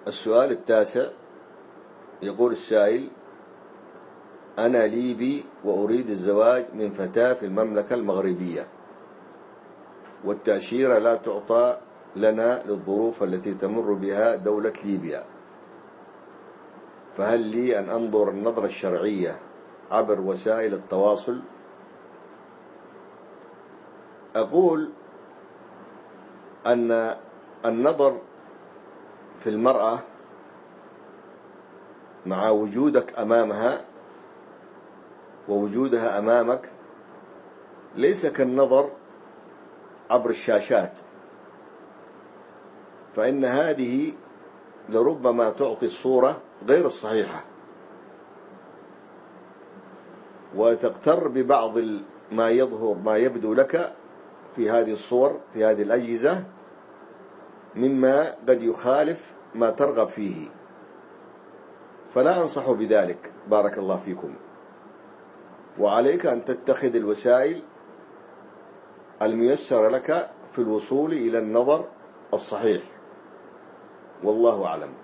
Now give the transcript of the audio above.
السؤال التاسع، يقول السائل: أنا ليبي وأريد الزواج من فتاة في المملكة المغربية، والتأشيرة لا تعطى لنا للظروف التي تمر بها دولة ليبيا، فهل لي أن أنظر النظرة الشرعية عبر وسائل التواصل؟ أقول أن النظر في المرأة مع وجودك أمامها ووجودها أمامك ليس كالنظر عبر الشاشات، فإن هذه لربما تعطي الصورة غير الصحيحة، وتغتر ببعض ما يظهر ما يبدو لك في هذه الصور في هذه الأجهزة مما قد يخالف ما ترغب فيه، فلا أنصح بذلك. بارك الله فيكم. وعليك أن تتخذ الوسائل الميسرة لك في الوصول إلى النظر الصحيح، والله أعلم.